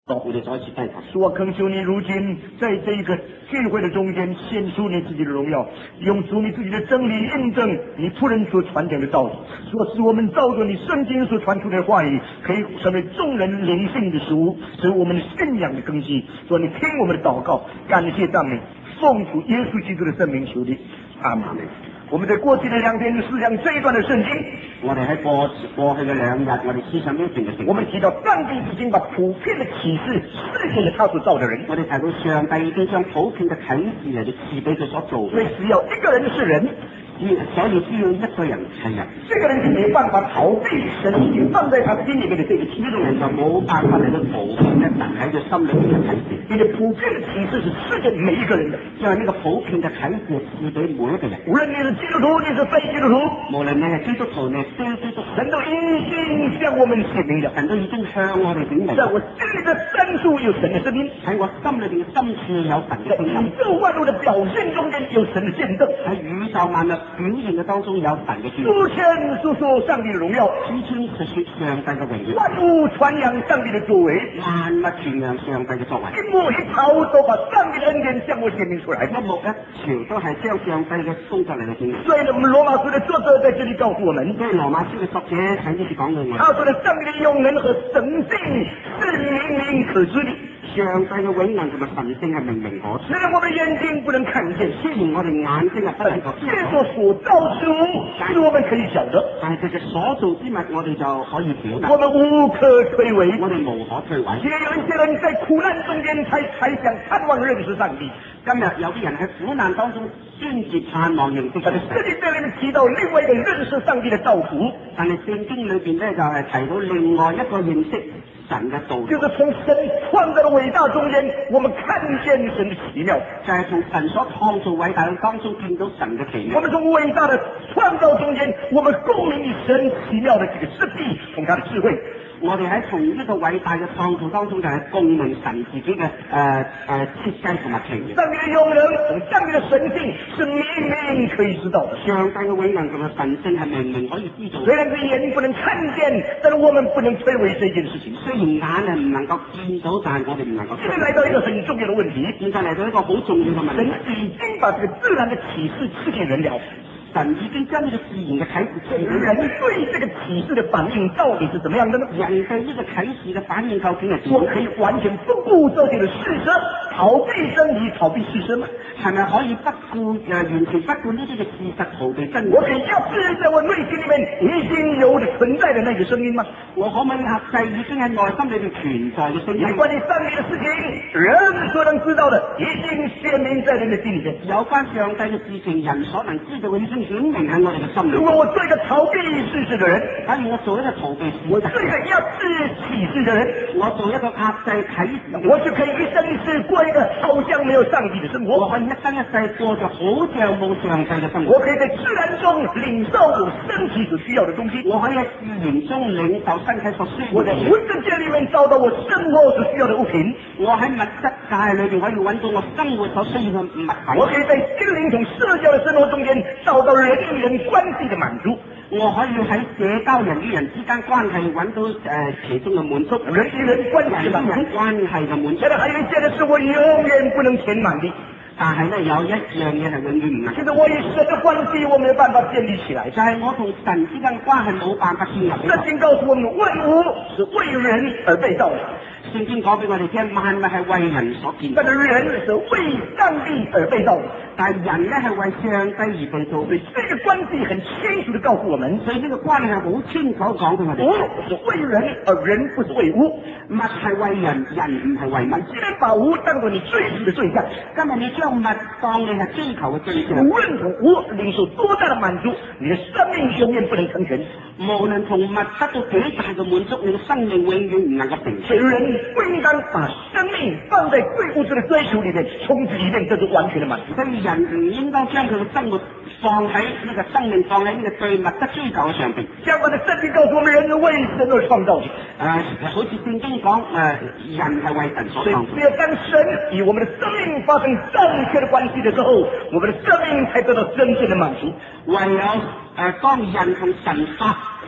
我哋再一次低頭。 主啊，恳求你如今在这一个聚会的中间显出你自己的荣耀，用主你自己的真理印证你仆人所传讲的道理，说使我们照着你圣经所传出的话语，可以成为众人灵性的食物，使我们的信仰的根基。说你听我们的祷告，感謝讚美，奉主耶穌基督的聖名求的，阿們。我們在過去的2天思想這一段的聖經， 我哋喺過去嘅2日，我哋思想呢一段嘅聖經。 我們提到上帝已經把普遍的啟示賜給了他所造的人。 我哋提到上帝已經將普遍嘅啟示嚟到賜俾佢所做。 所以只要一個人是人， 所以只要一個人係人， 這個人就沒辦法逃避神已經放在他心裏面的這個啟示。 呢個人就冇辦法嚟到逃避咧神喺佢心裏面嘅啟示。 因為普遍的啟示是賜給每一個人的， 因為呢個普遍嘅啟示賜俾每一個人。 無論你是基督徒，你是非基督徒， 無論你係基督徒，你係非基督徒， 神都已經向我們顯明了， 神都已經向我哋顯明。 在我心裏的深處有神的聲音， 喺我心裏邊嘅深處有神嘅聲音。 宇宙萬物的表現中間有神的見證， 喺宇宙萬物表現嘅當中有神嘅見證。 諸天述說上帝的榮耀， 諸天述說上帝嘅榮耀， 萬物傳揚上帝的作為， 萬物傳揚上帝嘅作為。 一木一草都把上帝的恩典向我顯明出來， 一木一潮都係將上帝嘅工作嚟到顯明。 所以呢，我們羅馬書的作者在這裡告訴我們， 所以羅馬書嘅作者喺呢處講到我， 他說的上帝的永能和神性是明明可知的。 上帝嘅永能同埋神性係明明可知。 雖然我們眼睛不能看見， 雖然我哋眼睛係不能夠見到， 這所造之物是我們可以曉得， 但係佢嘅所造之物，我哋就可以表達。 我們無可推諉， 我哋無可推諉。 也有一些人在苦難中間才想盼望認識上帝。 今日有啲人喺苦難當中專接盼望認識神。 這裡面提到另外一個認識上帝的道途， 但係聖經裏邊咧就係提到另外一個認識神嘅道， 就是從神創造的偉大中間，我們看見神的奇妙， 就係從神所創造偉大嘅當中見到神嘅奇妙。 我們從偉大的創造中間，我們共鳴於神奇妙的這個設計同他的智慧。 我哋喺從呢個偉大嘅創造當中，就係共鳴神自己嘅設計同埋奇妙。 上帝的永能同上帝的神性是明明可以知道的， 上帝嘅永能同埋神性係明明可以知道的。 雖然是眼不能看見，但是我們不能推諉這件事情。 雖然眼係唔能夠見到，但係我哋唔能夠。 現在來到一個很重要的問題， 現在嚟到一個好重要嘅問題。 神已經把這個自然的啟示賜給人了。 神已經將呢個自然嘅啟示賜給人對這個啟示的反應到底是怎麼樣的呢？ 人對呢個啟示嘅反應究竟係點？ 我可以完全不顧這些的事實，逃避真理，逃避事實嗎？ 係咪可以不顧完全不顧呢啲嘅事實，逃避真理？ 我可以壓制在我內心裡面已經有的存在的那個聲音嗎？ 我可唔可以壓制已經喺內心裏邊存在嘅聲音？ 關於上帝的事情，人所能知道的已經顯明在人的心裡面。 有關上帝嘅事情，人所能知道嘅已經顯明喺我哋嘅心裏。 如果我做一個逃避事實的人， 假如我做一個逃避事實， 我做一個壓制啟示的人， 我做一個壓制啟示， 我就可以一生一世過一個好像沒有上帝的生活。 我可以一生一世過着好像冇上帝嘅生活。 我可以在自然中領受我身體所需要的東西。 我可以喺自然中領受身體所需要的。 我在物質界裡面找到我生活所需要的物品。 我喺物質界裏邊可以揾到我生活所需要嘅物品。 我可以在心靈同社交的生活中間找到人與人關係的滿足。 我可以喺社交人與人之間關係揾到其中嘅滿足， 人與人關係的滿足。 關係嘅滿足。 現在還有一件事是我永遠不能填滿的。 但係咧有一樣嘢係永遠唔能。 其實我與神的關係我沒有辦法建立起來， 就係我同神之間嘅關係冇辦法建立。 聖經告訴我們，萬物是為人而被造的。 聖經講俾我哋聽，萬物係為人所建造， 但係人是為上帝而被造的。 但係人咧係為上帝而被造。 所以這個關係很清楚地告訴我們， 所以呢個關係係好清楚講俾我哋。 物是為人，而人不是為物。 物係為人，人唔係為物。 既然把物當作你追求的對象， 今日你將物當你係追求嘅對象， 無論從物領受多大的滿足，你的生命永遠不能成全。 無論從物得到幾大嘅滿足，你嘅生命永遠唔能夠成全。 所以人不應當把生命放在對物質的追求裏面，從此裡面得到完全的滿足。 所以人唔應該將佢嘅生活放喺呢個生命放喺呢個對物質追求嘅上邊。 相反的，聖經告訴我們，人為神而創造的。 好似聖經講，人係為神所創造。 只有當神與我們的生命發生正確的關係的時候，我們的生命才得到真正的滿足。 唯有當人同神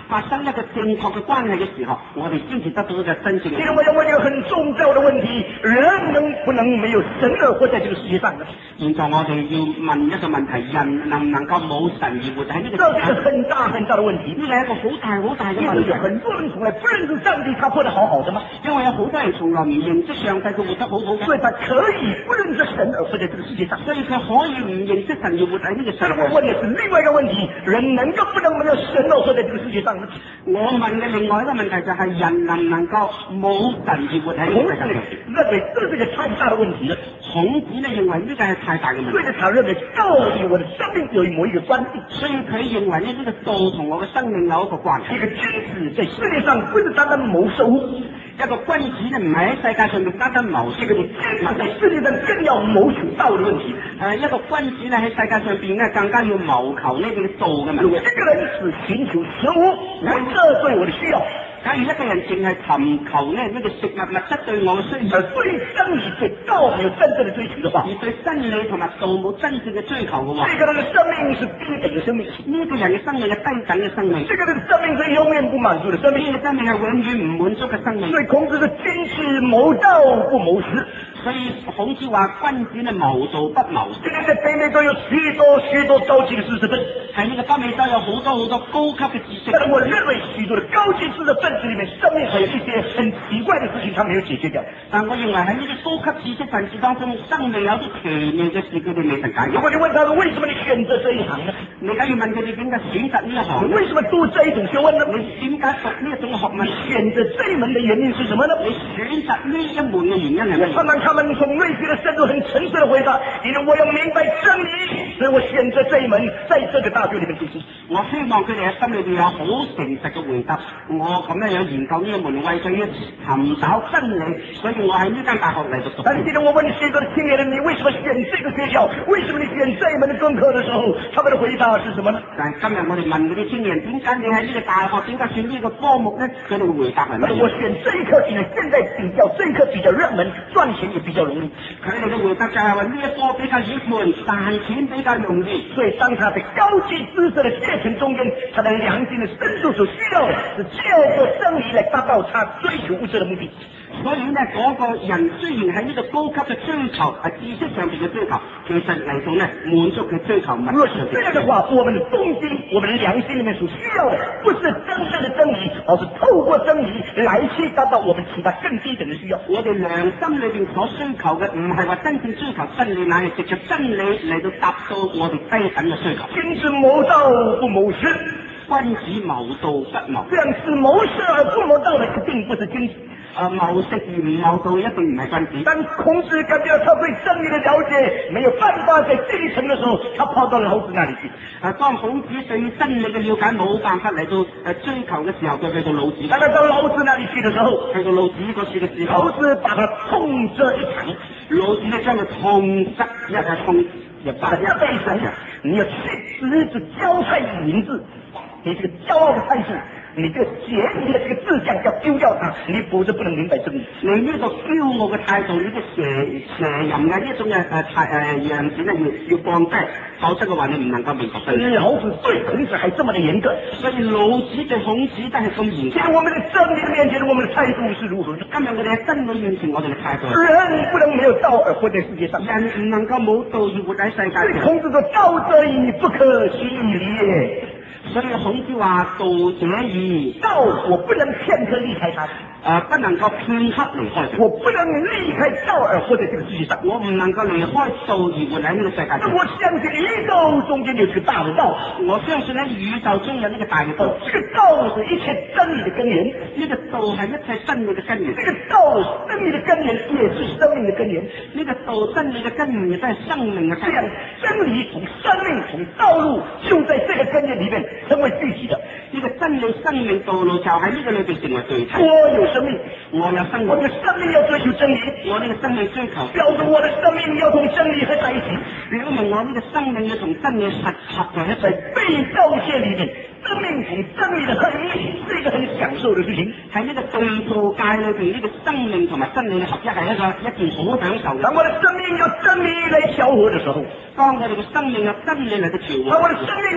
發生一個正確嘅關係嘅時候，我哋先至得到一個真正嘅。 其實我要問一個很重要的問題：人能不能沒有神而活在這個世界上呢？ 現在我哋要問一個問題：人能唔能夠冇神而活喺呢個世界？ 這是一個很大很大的問題。 呢個係一個好大好大嘅問題。 很多人從來不認識上帝，他活得好好的嗎？ 因為有好多人從來唔認識上帝，佢活得好好嘅。 所以他可以不認識神而活在這個世界上。 所以佢可以唔認識神而活喺呢個世界。 我問的是另外一個問題：人能夠不能沒有神而活在這個世界上呢？ 我問嘅另外一個問題就係人能唔能夠冇神而活喺呢個世界上？ 認為這是一個太大的問題了。 孔子呢認為呢個係太大嘅問題。 所以他認為道與我的生命有某一個關係。 所以佢認為呢個道同我嘅生命有一個關係。 一個君子在世界上不是單單謀收， 一個君子呢唔係喺世界上面單單謀收， 這個君子在世界上更要謀求道的問題。 一個君子呢喺世界上邊呢更加要謀求呢個道嘅問題。 如果一個人只尋求食物，這對我的需要。 假如一個人淨係尋求呢個食物物質對我嘅需要， 而對真理對道沒有真正的追求的話， 而對真理同埋道冇真正嘅追求嘅話， 這個人的生命是低等的生命。 呢個人嘅生命係低等嘅生命， 這個人的生命是永遠不滿足的生命。 呢個生命係永遠唔滿足嘅生命。 所以孔子是君子謀道不謀食。 所以孔子話君子呢謀道不謀食。 在北美洲有許多高級的知識分子， 喺呢個北美洲有好多高級嘅知識。 但是我認為許多的高級知識分子裏面，生命還有一些很奇怪的事情，他沒有解決掉。 但我認為喺呢啲高級知識分子當中，生命有啲奇妙嘅事，佢哋未曾解決。 如果你問他們為什麼你選擇這一行呢？ 你梗要問佢哋點解選擇呢一行？ 你為什麼讀這一種學問呢？ 你點解讀呢一種學問？ 選擇這一門的原因是什麼呢？ 你選擇呢一門嘅原因係咩？ 我盼望他們從內心的深處很誠實的回答，因為我要明白真理，所以我選擇這一門，在這個大學裏面讀書。 我希望佢哋喺心裏邊有好誠實嘅回答。我咁樣研究呢一門，為咗要尋找真理，所以我喺呢間大學嚟讀。 但記得我問許多的青年人，你為什麼選這個學校？為什麼你選這一門的功課的時候，他們的回答是什麼呢？ 但今日我哋問嗰啲青年，點解你喺呢個大學，點解選呢個科目呢？佢哋嘅回答係乜嘢？ 我選這一科，因為現在這一科比較熱門，賺錢也比較容易。 佢哋嘅回答就係話呢一科比較熱門，賺錢比較容易。 所以當他在高級知識的階層中間，他的良心的深處所需要的是借助真理來達到他追求物質的目的。 所以呢，嗰個人雖然喺呢個高級嘅追求知識上邊嘅追求，其實嚟到呢滿足佢追求物質。 若是這樣的話，我們的動機，我們的良心裏面所需要的，不是真正的真理，而是透過真理來去達到我們其他更低等的需要。 我哋良心裏邊所需求嘅，唔係話真正追求真理，乃係藉着真理嚟到達到我哋低等嘅需求。 君子謀道不謀食， 君子謀道不謀。 這樣是謀食而不謀道的，一定不是君子。 謀食而唔謀道，一定唔係君子。 當孔子感覺到他對真理的了解沒有辦法在這一層的時候，他跑到老子那裡去。 當孔子對於真理嘅了解冇辦法嚟到追求嘅時候，佢去到老子。 當他到老子那裡去嘅時候， 去到老子嗰處嘅時候， 老子把他痛責一場。 老子呢將佢痛責一痛， 也把他背上，你要去直指驕態以明志，你這個驕傲的態度。你這個邪淫的這個志向要丟掉它，你否則不能明白真理。 你呢個驕傲嘅態度，呢個邪淫嘅呢種嘅樣子呢，要放低，否則嘅話你唔能夠明白真理。 老子對孔子還這麼的嚴格， 所以老子對孔子都係咁嚴格。 在我們的真理面前，我們的態度是如何？ 今日我哋喺真理面前，我哋嘅態度。 人不能沒有道而活在世界上， 人唔能夠冇道而活喺世界上。 孔子說：道者矣，不可行以離也。 所以孔子話道者矣， 道我不能片刻離開它。 不能夠片刻離開， 我不能離開道而活在這個世界上， 我唔能夠離開道而活喺呢個世界上。 我相信宇宙中間有這個大的道， 我相信喺宇宙中有呢個大嘅道， 這個道是一切真理的根源， 呢個道係一切真理嘅根源， 這個道真理的根源也是生命的根源， 呢個道真理嘅根源亦都係生命嘅根源。 真理從生命從道路就在這個根源裏面成為具體的， 呢個真理生命道路就喺呢個裏邊成為具體。 我有生命， 我有生命， 我的生命要追求真理， 我呢個生命追求， 表示我的生命要同真理合在一起。 表明我呢個生命要同真理合在一起。 在被造界裏面，生命同真理的合一是一個很享受的事情。 喺呢個對造界裏邊，呢個生命同埋真理嘅合一係一件好享受嘅。 當我的生命有真理來調和的時候， 當我哋嘅生命有真理嚟到調和， 當我的生命有真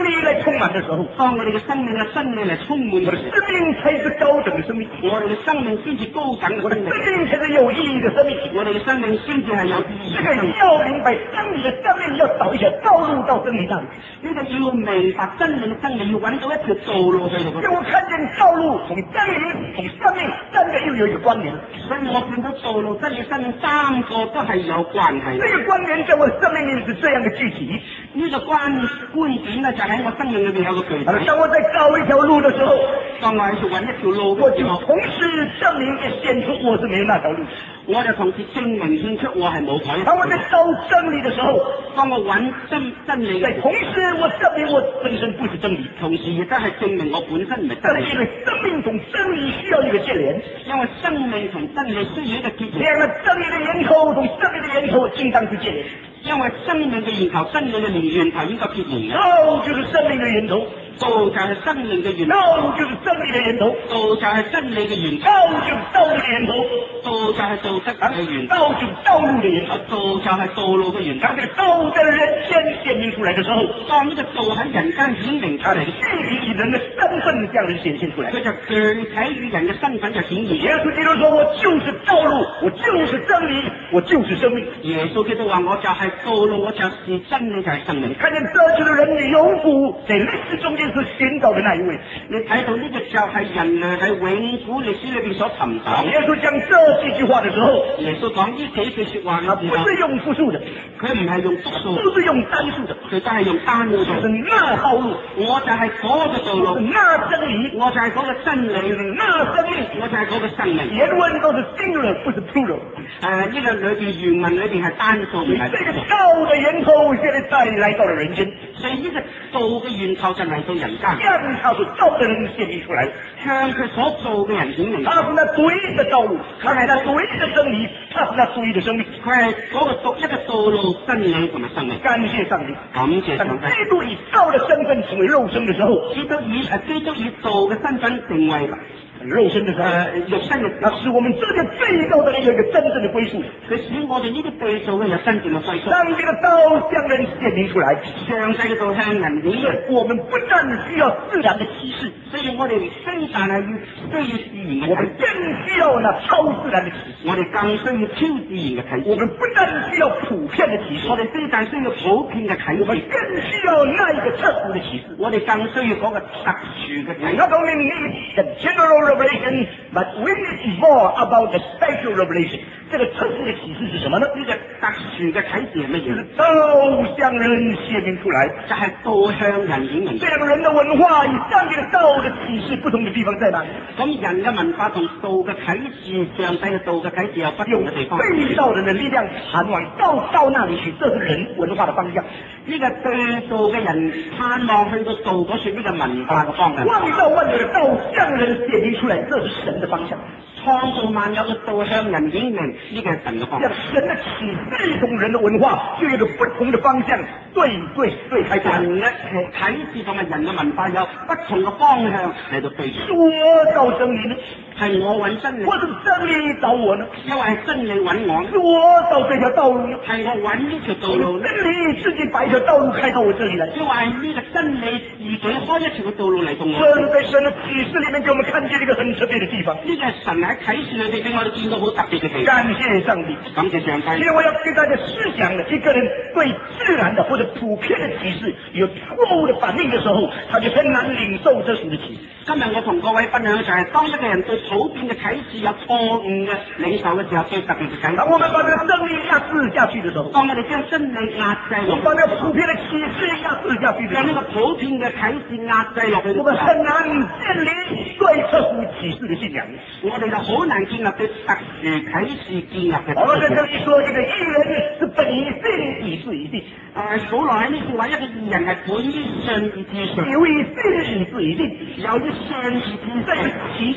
理来充滿的時候， 當我哋嘅生命嘅真理嚟充滿我的生命才是高等的生命， 我哋嘅生命先至高等嘅我的生命， 生命才是有意義的生命。 我哋嘅生命先至係有意義這個要明白真理的生命要找一條道路到真理那裡。 呢個要明白真理嘅真理，要揾到一條道路去到嗰度。 因為我看見道路同真理同生命三個又有一個關聯， 所以我見到道路、真理、生命三個都係有關係。 這個關聯在我生命裏是這樣的具體。 呢個觀點咧，就喺我生命裏邊有個具體。 當我在找一條路的時候， 當我喺度揾一條路我就嘅時候， 同時證明也顯出我是沒有那條路。 我就同時證明顯出我係冇佢。 當我在找真理的時候， 當我揾真理嘅時候， 同時我證明我本身不是真理， 同時亦都係證明我本身唔係真理。 因為生命同真理需要一個結連， 因為生命同真理需要一個結連。 兩個真理的源頭同生命的源頭應當是結連。 因為生命嘅源頭、真理嘅源頭應該結連嘅。 道就是生命的源頭， 道就係生命嘅源頭， 道就是真理的源頭， 道就係真理嘅源頭， 道就是道理的源頭， 道就係道德嘅源頭， 道就是道路的源頭。 道就係道路嘅源頭。 當這個道在人間顯明出來的時候， 當呢個道喺人間顯明出嚟嘅時候， 具體以人的身份向人顯現出來。 佢就具體與人嘅身份就顯現。 耶穌基督說：我就是道路，我就是真理，我就是生命。 耶穌基督話：我就係道路，我就是真理，就係生命。 看見這就是人類永古在歷史中間是尋找的那一位。 你睇到呢個就係人類喺永古歷史裏邊所尋找。 耶穌講這幾句話的時候， 耶穌講呢幾句說話嘅時候， 不是用複數的， 佢唔係用複數， 不是用單數的， 佢都係用單數。 是那道路， 我就係嗰個道路， 是那真理， 我就係嗰個真理， 那生命， 我就係嗰個生命。 原文都是 singular，不是 plural。 呢個裏邊原文裏邊係單數，唔係。 這個道的源頭現在再來到了人間， 所以呢個道嘅源頭就嚟到人間， 向他所造的人顯明出來， 向佢所做嘅人顯明。 他是那獨一的道路，他是那獨一的真理，他是那獨一的生命。 佢係嗰個獨一嘅道路、真理同埋生命。 感謝上帝， 感謝上帝。 基督以道的身份成為肉身的時候， 基督以道嘅身份成為肉身的時候， 肉身嘅， 那使我們這個最高的人有一個真正的歸屬。 佢使我哋呢啲被造嘅有真正嘅歸屬。 上帝的道向人顯明出來， 上帝嘅道向人顯明。 我們不但需要自然的啟示， 所以我哋非但係需要自然嘅啟示， 我們更需要那超自然的啟示。 我哋更需要超自然嘅啟示。 我們不但需要普遍的啟示， 我哋非但需要普遍嘅啟示， 我們更需要那一個特殊的啟示。 我哋更需要嗰個特殊嘅啟示。 Not only need the general revelation, but we need more about the special revelation. 這個特殊的啟示是什麼呢？ 呢個特殊嘅啟示係乜嘢？ 道向人顯明出來， 就係道向人顯明。 這兩個人的文化與上帝的道的啟示不同的地方在哪裡？ 咁人嘅文化同道嘅啟示，上帝嘅道嘅啟示有不同嘅地方。 被造人的力量盼望到那裡去，這是人文化的方向。 呢個被造嘅人盼望去到道嗰處，呢個文化嘅方向。 創造萬有的道向人顯明出來，這是神的方向。 創造萬有嘅道向人顯明，呢個係神嘅方向。 神的啟示同人的文化就有一個不同的方向，對開展。 人嘅啟示同埋人嘅文化有不同嘅方向嚟到對。 我找真理呢？ 係我揾真理， 或者真理找我呢？ 因為係真理揾我， 是我找這條道路呢？ 係我揾呢條道路呢？ 真理自己把一條道路開到我這裡來， 因為呢個真理自己開一條嘅道路嚟到我。 神在神的啟示裡面給我們看見一個很特別的地方。 呢個係神喺啟示裏邊俾我哋見到好特別嘅地方。 感謝上帝， 感謝上帝。 因為我要給大家思想的，一個人對自然的或者普遍的啟示有錯誤的反應的時候，他就很難領受這屬的啟示。 今日我同各位分享嘅就係，當一個人對普遍嘅啟示有錯誤嘅領受嘅時候，最特別嘅啟示。 當我們把這個真理壓制下去的時候， 當我哋將真理壓制落， 把這個普遍的啟示壓制下去的時候， 將呢個普遍嘅啟示壓制落去， 我們很難建立對特殊啟示的信仰。 我哋就好難建立對特殊啟示建立嘅。 我在這裡說，一個義人是本於信，以致於信。 保羅喺呢句話，一個義人係本於信而致信， 有於信，以致於信。 有於信而致信， 這個其的信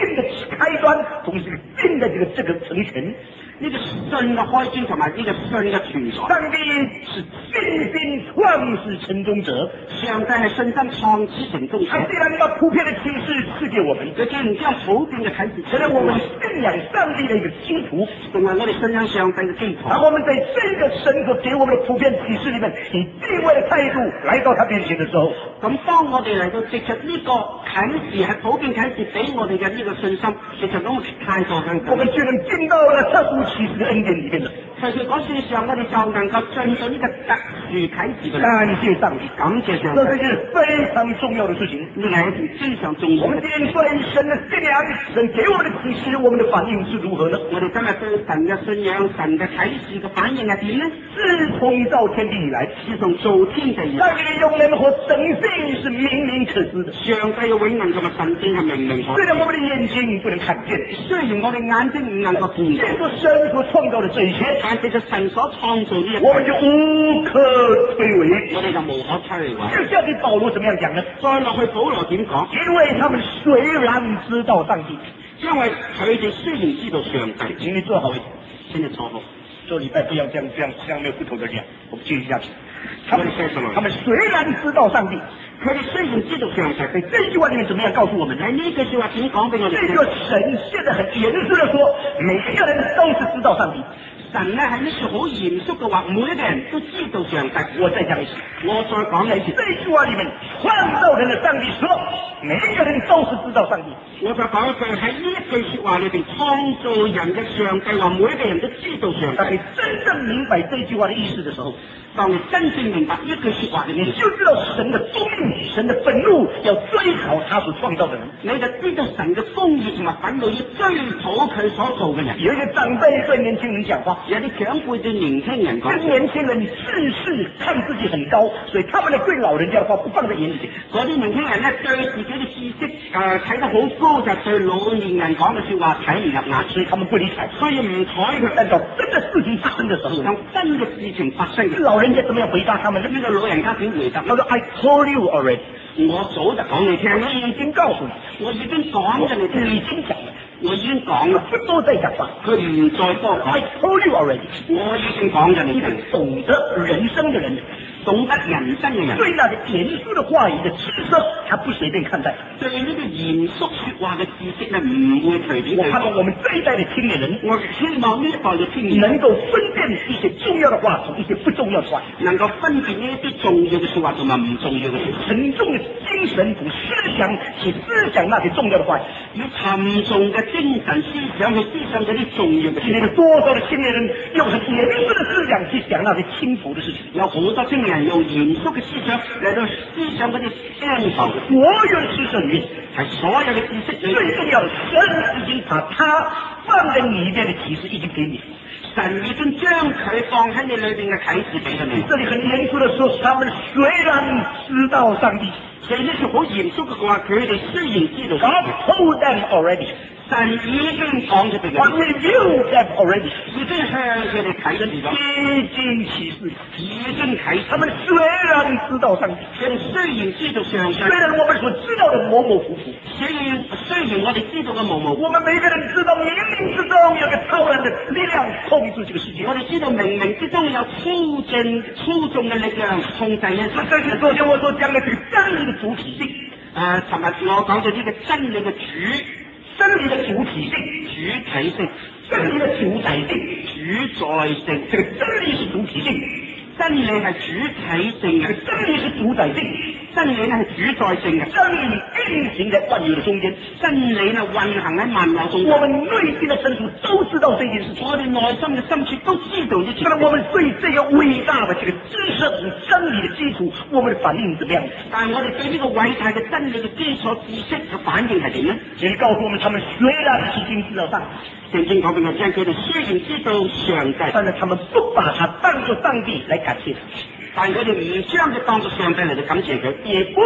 信的开端，同时信的这个成全。 呢個信嘅開端同埋呢個信嘅存在。 上帝是信心創始成終者， 上帝係信心創始成終者。 他既然把普遍的啟示賜給我們， 佢既然將普遍嘅啟示成為我們信仰上帝的一個基礎， 成為我哋信仰上帝嘅基礎。 當我們在這個神所給我們的普遍啟示裏面，以敬畏的態度來到他面前的時候， 咁當我哋嚟到藉着呢個啟示係普遍啟示俾我哋嘅呢個信心，藉着咁嘅態度向我們就能進到了特殊啟示的恩典裏面了。 在佢嗰事上，我哋就能夠進到呢個特殊啟示嘅。 感謝上帝， 感謝上帝， 這是非常重要的事情。 呢係一件非常重要嘅。 我們今天對神的信仰，神給我們的啟示，我們的反應是如何呢？ 我哋今日對神嘅信仰、神嘅啟示嘅反應係點呢？ 自從造天地以來， 自從造天地以來， 上帝的永能和神性是明明可知的。 上帝嘅永能同埋神性係明明可知。 雖然我們的眼睛不能看見， 雖然我哋眼睛唔能夠見到， 借助神所創造的這一切， 但係神所創造呢一切， 我們就無可推諉， 我哋就無可推諉。 接下去保羅怎麼樣講呢？ 再落去保羅點講？ 因為他們雖然知道上帝， 因為佢哋雖然知道上帝， 請你坐好一點， 請你坐好。 這禮拜不要這樣沒有骨頭的講，我們繼續下去。 他們雖然知道上帝， 佢哋雖然知道上帝， 在這句話裏面怎麼樣告訴我們呢？ 呢句說話點講俾我哋聽？ 這個神現在很嚴肅地說，每一個人都是知道上帝。 神咧係呢句好嚴肅嘅話，每一個人都知道上帝。 我再講一次， 我再講一次。 這句話裏面，創造人的上帝說，每一個人都是知道上帝。 我再講一句，喺呢一句說話裏邊，創造人嘅上帝話，每一個人都知道上帝。 當你真正明白這句話的意思的時候， 當你真正明白呢句說話嘅意思， 你就知道神的公義、神的憤怒要追討他所創造的人。 你就知道神嘅公義同埋憤怒要追討佢所做嘅人。 有一個長輩對年輕人講話， 有啲長輩對年輕人講， 這年輕人自視看自己很高，所以他們呢對老人家的話不放在眼裏。 嗰啲年輕人咧對自己嘅知識睇得好高，就對老年人講嘅說話睇唔入眼， 所以他們不理睬， 所以唔睬佢。 但到真的事情發生的時候， 當真嘅事情發生， 老人家怎麼樣回答他們呢？ 呢個老人家點回答？ 他說 I told you already， 我早就講你聽啦， 我已經告訴你， 我已經講咗你聽， 已經講了， 我已經講啦， 不多再講話， 佢唔再多講。 I told you already， 我已經講咗你聽。 懂得人生的人， 懂得人生嘅人， 對那個嚴肅的話語的知識，他不隨便看待。 對呢個嚴肅說話嘅知識咧，唔會隨便。 我盼望我們這一代的青年人， 我希望呢一代嘅青年能夠分辨一些重要的話同一些不重要的話， 能夠分辨呢一啲重要嘅說話同埋唔重要嘅說話。 沉重的精神同思想去思想那些重要的話， 以沉重嘅精神思想去思想嗰啲重要嘅事。 今天的多少的青年人用很嚴肅的思想去想那些輕浮的事情， 有好多青年人用嚴肅嘅思想嚟到思想嗰啲輕浮。 所有的知識裏面， 係所有嘅知識裏最重要的，神已經把它放在你裏面的啟示已經給你。 神已經將佢放喺你裏邊嘅啟示俾咗你。 這裡很嚴肅的說，他們雖然知道上帝， 所以呢句好嚴肅嘅話，佢哋雖然知道 God told them already， 神已經講咗俾佢哋， God revealed them already， 已經向佢哋啟示咗， 已經啟示， 已經啟示。 他們雖然知道上帝， 佢哋雖然知道上帝， 雖然我們所知道的模模糊糊， 雖然我哋知道嘅模模糊糊， 我們每個人知道冥冥之中有個超然的力量控制這個世界。 我哋知道冥冥之中有操縱嘅力量控制一切。 這是昨天我所講的這個真理的主體性。 尋日我講咗呢個真理嘅真理的主體性， 主體性， 真理的主宰性， 主宰性。 這個真理是主體性， 真理係主體性嘅， 真理是主宰性， 真理咧係主宰性嘅， 真理運行在萬有的中間， 真理咧運行喺萬有中間。 我們內心的深處都知道這件事情， 我哋內心嘅深處都知道呢件事。 那麼我們對這個偉大的這個知識與真理的基礎，我們的反應怎麼樣？ 但係我哋對呢個偉大嘅真理嘅基礎知識嘅反應係點呢？ 請你告訴我們，他們雖然已經知道上帝， 聖經講俾我聽，佢哋雖然知道上帝， 但是他們不把他當作上帝來感謝他， 但係佢哋唔將佢當作上帝嚟到感謝佢， 也不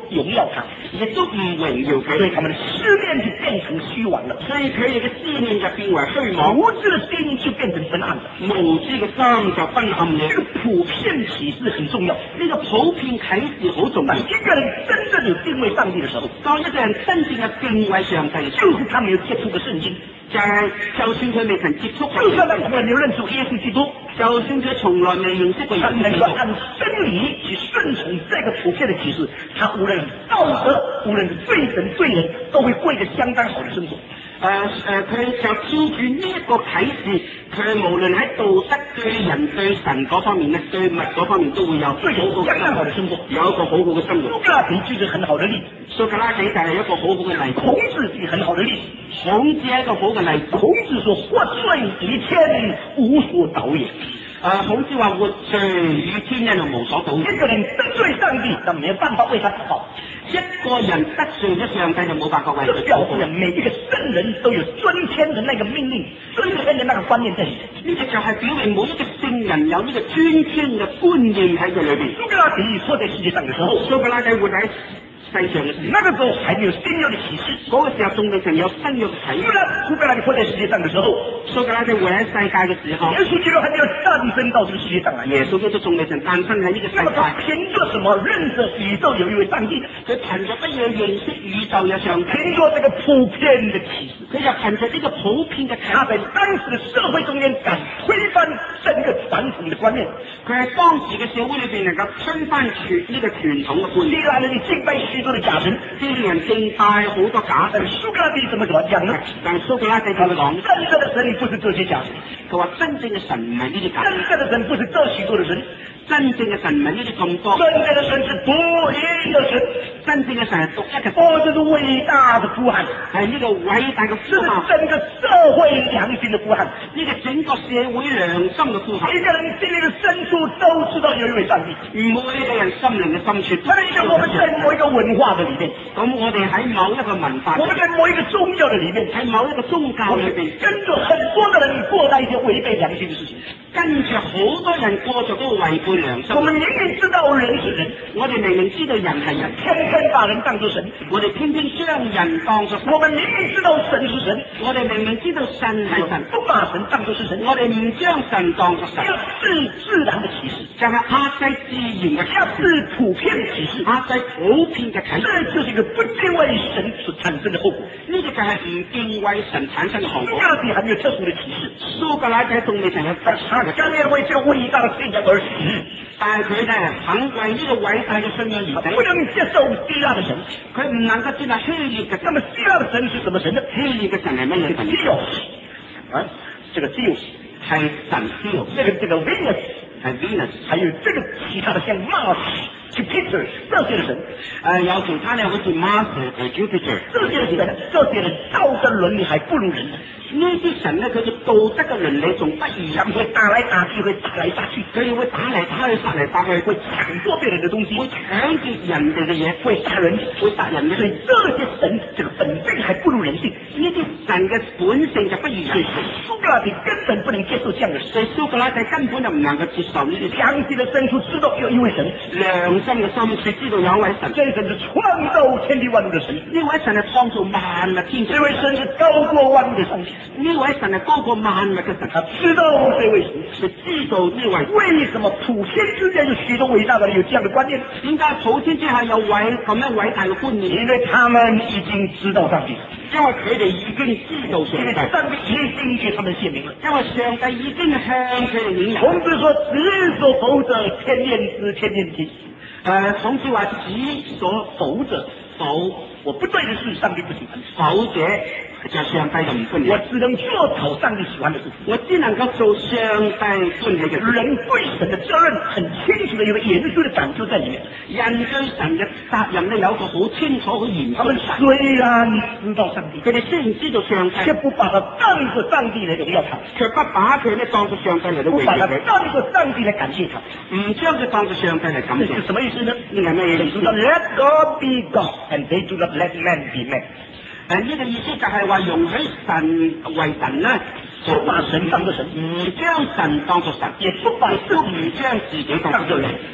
榮耀他， 亦都唔榮耀佢， 所以他們的思念就變成虛妄了， 所以佢哋嘅思念就變為虛妄， 無知的心就變成昏暗了。 無知嘅心就昏暗了。 這個普遍啟示很重要， 呢個普遍啟示好重要。 一個人真正有敬畏上帝的時候， 當一個人真正嘅敬畏上帝嘅時候， 就是他沒有接觸過聖經， 就算佢未曾接觸過， 就算他從來沒有認識耶穌基督， 就算佢從來未認識過耶穌基督， 按真理去順從這個普遍的啟示，他無論道德，無論是對神對人，都會過一個相當好的生活。 佢就照住呢一個啟示，佢無論喺道德對人對神嗰方面咧，對物嗰方面都會有好好嘅生活，有一個好好嘅生活。 蘇格拉底就是很好的例子， 蘇格拉底就係一個好好嘅例子。 孔子是很好的例子， 孔子係一個好嘅例子。 孔子說：活罪於天，無所蹈也。 孔子話活罪於天呢，就無所蹈也。 一個人得罪上帝，那沒有辦法為他禱告。 一個人得罪咗上帝就冇辦法為佢表示每一個聖人都有尊天的那個命令，尊天的那個觀念在裏面。 呢個就係表明每一個聖人有呢個尊天嘅觀念喺佢裏邊。 蘇格拉底活在世界上嘅時候， 蘇格拉底活喺世上嘅時候， 那個時候還沒有新約的啟示， 嗰個時候仲未曾有新約嘅啟示。 蘇格拉底活在世界上嘅時候， 蘇格拉底活喺世界嘅時候， 耶穌基督還沒有誕生到這個世界上來， 耶穌基督仲未曾誕生喺呢個世界。 憑着什麼認識宇宙有一位上帝？ 佢憑着乜嘢認識宇宙有上帝？ 憑着這個普遍的啟示， 佢就憑着呢個普遍嘅啟示， 他在當時的社會中間敢推翻整個傳統的觀念。 佢喺當時嘅社會裏邊能夠推翻呢個傳統嘅觀念。 希臘人你敬拜許多的假神， 希臘人敬拜好多假神。 蘇格拉底怎麼講呢？ 但係蘇格拉底佢講， 真正的神不是這些假神， 佢話真正嘅神唔係呢啲假神， 真正的神不是這許多的神， 真正嘅神唔係呢啲咁多， 真正的神是獨一的神， 真正嘅神係獨一嘅。 哦，這是偉大的呼喊， 係呢個偉大嘅呼喊， 這是整個社會良心的呼喊， 呢個整個社會良心嘅呼喊。 一個人心裏的深處都知道有一位上帝， 每一個人心靈嘅深處， 可能像我們在某一個文化的裏面， 咁我哋喺某一個文化， 我們在某一個宗教的裏面， 喺某一個宗教裏邊， 跟着很多的人過那一些違背良心的事情， 跟住好多人過咗嗰個違背良心。 我們明明知道人是人， 我哋明明知道人係人， 偏偏把人當作神， 我哋偏偏將人當作神。 我們明明知道神是神， 我哋明明知道神係神， 不把神當作是神， 我哋唔將神當作神。 壓制自然的啟示， 就係壓制自然嘅壓制普遍的啟示， 壓制普遍嘅啟示， 這就是一個不敬畏神所產生的後果。 呢個就係唔敬畏神產生嘅後果。 蘇格拉底還沒有特殊的啟示， 蘇格拉底仲未曾有特殊嘅， 甘願為這個偉大的信仰而死， 但係佢咧肯為呢個偉大嘅信仰而死， 不能接受希臘的神， 佢唔能夠接納希臘嘅神。 那麼希臘的神是什麼神呢？ 希臘嘅神係乜嘢神？ 這個 Zeus 係神 Zeus， 這個 Venus 係 Venus， 還有這個其他的像 Mars、Jupiter 這些的神， 有其他咧好似 Mars、Jupiter 這些人道德倫理還不如人。 呢啲神咧，佢嘅道德嘅倫理仲不如人， 會打來打去，會打來打去， 佢會打嚟打去，殺嚟殺去， 會搶奪別人的東西， 會搶劫人哋嘅嘢， 會殺人， 會殺人嘅。 所以這些神這個本性還不如人性， 呢啲神嘅本性就不如人。 蘇格拉底根本不能接受這樣的事， 所以蘇格拉底根本就唔能夠接受呢啲。 良心的深處知道有一位神， 良心嘅深處知道有一位神， 這神是創造天地萬物的神， 呢位神係創造萬物天地， 這位神是高過萬物的上帝， 呢位神係高過萬物嘅神， 他知道這位神， 佢知道呢位。 為什麼普天之間有許多偉大的人有這樣的觀念？ 點解普天之下有咁樣偉大嘅觀念？ 因為他們已經知道上帝， 因為佢哋已經知道上帝， 上帝已經給他們顯明了， 因為上帝已經向佢哋顯明。 孔子說：子所否者，天念之，天念之。 孔子話：子所否者，否， 我不對的事，上帝不喜歡； 否者就上帝就唔歡喜。 我只能做討上帝喜歡的事， 我只能夠做上帝歡喜嘅事。 人對神的責任很清楚的，有個嚴肅的講究在裏面。 人對神嘅責任咧有一個好清楚、好嚴肅。 他們雖然知道上帝， 佢哋雖然知道上帝， 卻不把他當作上帝嚟榮耀他， 卻不把佢咧當作上帝嚟到榮耀佢， 不把他當作上帝嚟感謝他， 唔將佢當作上帝嚟感謝。 這是什麼意思呢？ 呢個係咩意思 ？Let God be God, and they do not let man be man。 呢個意思就係話容許神為神咧， 不把神當作神， 唔將神當作神， 也不把都唔將自己當作人。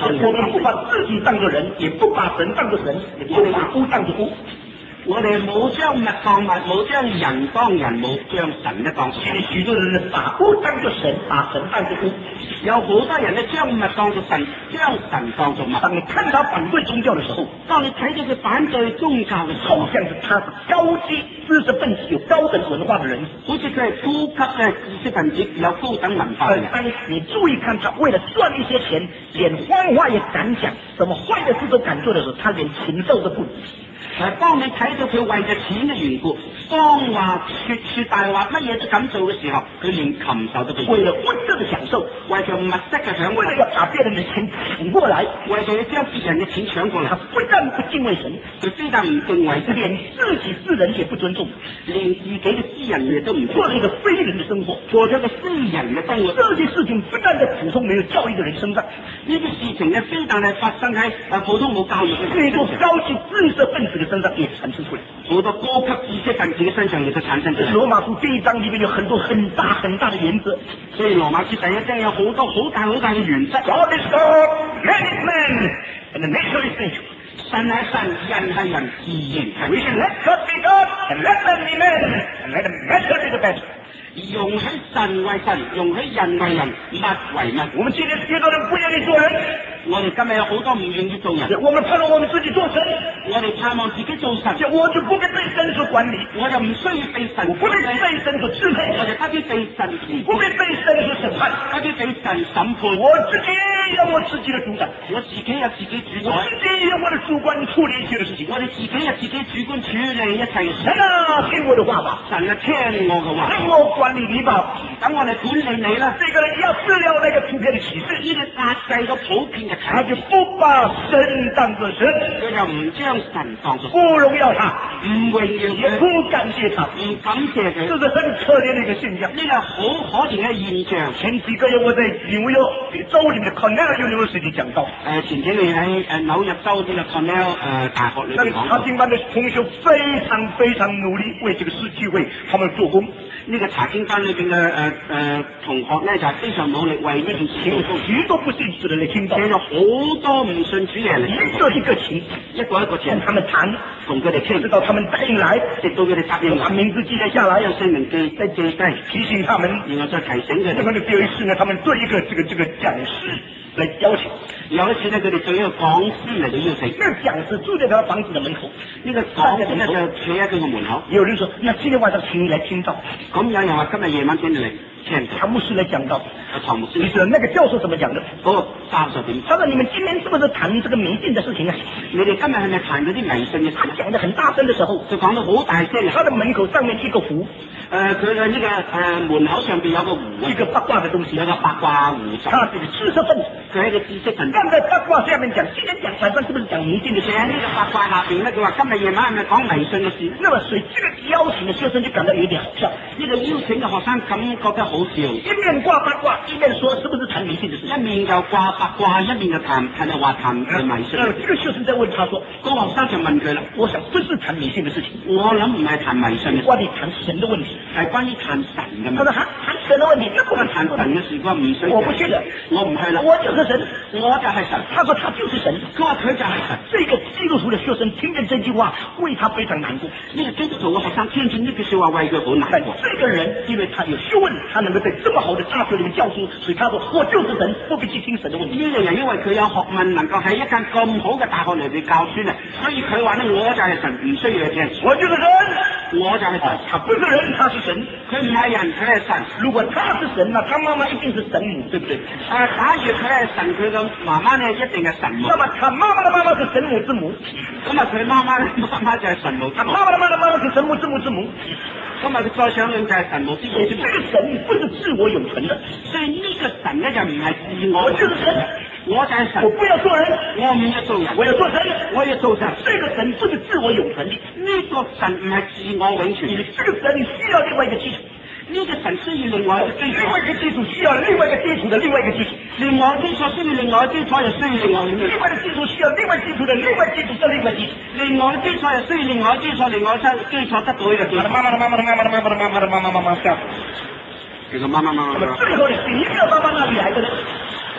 我们不把自己当作人，也不把神当作神，也不把夫當作夫。 我哋冇將物當物，冇將人當人，冇將神咧當神。 許多人把夫當作神，把神當作夫。 有好多人咧將物當作神，將神當作物。 當你看他反對宗教的時候， 當你睇到佢反對宗教嘅時候， 好像是他是高級知識分子，有高等文化的人， 好似佢係高級嘅知識分子，有高等文化嘅人。 但你注意看他為了賺一些錢，連壞話也敢講，什麼壞的事都敢做的時候，他連禽獸都不如。 當你睇到佢為咗錢嘅緣故，謊話說大話，乜嘢都敢做嘅時候，佢連禽獸都不如。 為了物質的享受， 為咗物質嘅享受， 為了要把別人的錢搶過來， 為咗要將別人嘅錢搶過嚟， 他不但不敬畏神， 佢非但唔敬畏神， 連自己自人也不尊重， 連自己嘅私人嘢都唔過了一個非人的生活， 過咗個私人嘅生活。 這些事情不但在普通沒有教育的人身上， 呢啲事情咧非但係發生喺普通冇教育嘅人身上， 許多高級知識分子嘅身上也產生出來。 好多高級知識分子嘅身上亦都產生出嚟。 羅馬書第一章裏面有很多很大很大的原則， 所以羅馬書第一章有好多好大好大嘅原則。 God is God, man is man, and the nature is nature. 神係神，人係人，自然係。 We should let God be God, and let man be man, and let the matter be the matter. 容許神為神，容許人為人，物為物。 我們今天許多人不願意做人， 我哋今日有好多唔願意做人， 我們盼望我們自己做神， 我哋盼望自己做神， 我就不必被神所管理， 我就唔需要被神， 我不必被神所支配， 我就不必被神治， 不必被神所審判， 不必被神審判。 我自己有我自己的主宰， 我自己有自己主宰， 我自己有我的主觀處理一切的事情， 我哋自己有自己主觀處理一切嘅事。 神啊，聽我的話吧， 神啊，聽我嘅話， 等我管理你吧， 等我哋管理你啦。 這個人要治療那個普遍的歧視， 呢個壓制咗普遍嘅他就不把神當作神， 佢就唔將神當作， 不榮耀他， 唔榮耀也佢， 不感謝他， 唔感謝佢， 這是很可憐的一個現象。 呢個好可憐嘅現象。 前幾個月我在紐約州裏面的 Cornell University 講到， 前幾個月喺紐約州呢個 Cornell 大學裏那邊講到， 個查經班的同學非常非常努力為這個世紀會他們做工。 呢個查經班裏邊嘅同學咧就係非常努力為呢件事情做。 許多不信主的人聽到， 聽咗好多唔信主嘅人嚟， 一個一個請， 一個一個請跟他們談， 同佢哋傾， 直到他們答應來， 直到佢哋答應把名字記了下來， 將姓名記低， 提醒他們， 然後再提醒佢哋。 這個有一次呢，他們對一個講師來邀請， 有一次呢，佢哋對一個講師嚟到邀請， 那個講師住在他房子的門口， 呢個講師呢就企喺佢個門口。 有人說，那今天晚上請你來聽道。 咁有人話今日夜晚請你嚟聽唐牧師來講道， 唐牧師， 你知道那個教授怎麼講的？ 嗰個教授點？ 他說：你們今天是不是談這個迷信的事情啊？ 你哋今日係咪談嗰啲迷信嘅事？ 他講得很大聲的時候， 就講到好大聲。 他的門口上面一個壺， 佢嘅呢個門口上邊有個壺， 一個八卦的東西， 有個八卦壺。 他是個知識分子， 佢係一個知識分子。 站在八卦下面講，今天講晚上是不是講迷信的事？ 喺呢個八卦下邊咧，佢話今日夜晚係咪講迷信嘅事？ 那麼所以這個邀請的學生就感到有點好笑。 呢個邀請嘅學生感覺得好笑， 一面掛八卦，一面說是不是談迷信的事？ 一面就掛八卦，一面就談話談迷信。 這個學生在問他說， 個學生就問佢啦， 我想不是談迷信的事情， 我諗唔係談迷信嘅事， 關於談神的問題， 係關於談神嘅問題。 他說談神的問題，那不能談神嘅事，我唔信。 我不去了， 我唔去啦， 我就是神， 我就係神。 他說他就是神， 佢話佢就係神。 這個基督徒的學生聽見這句話，為他非常難過。 呢個基督徒嘅學生聽見呢句說話，為佢好難過。 這個人因為他有學問，他能夠在這麼好的大學裏面教書，所以他說我就是神，不必去聽神的問題。 呢個人因為佢有學問，能夠喺一間咁好嘅大學裏邊教書咧，所以佢話咧我就係神，唔需要去聽。 我就是神， 我就係神。 他不是人，他是神。 佢唔係人，佢係神。 如果他是神，那他媽媽一定是神母，對不對？ 假如佢係神，佢嘅媽媽咧一定係神母。 那麼他媽媽的媽媽是神母之母。 咁啊，佢媽媽就係神母之母。 他媽媽的媽媽是神母之母之母。 咁啊，佢再想想就係神母之母之母。 這個神不是自我永存的， 所以呢個神咧就唔係自我。 我就是神， 我就係神。 我不要做人， 我唔要做人， 我要做神， 我要做神。 這個神不是自我永存的， 呢個神唔係自我永存。 這個神需要另外一個基礎。 呢個神需要另外一個基礎， 另外一個基礎需要另外一個基礎的另外一個基礎， 另外基礎需要另外基礎，又需要另外另外的基礎需要另外基礎的另外基礎的另外基礎， 另外基礎又需要另外基礎，另外基礎得到呢個基礎。媽媽， 這個媽媽，最後你是一個媽媽那裏來的呢？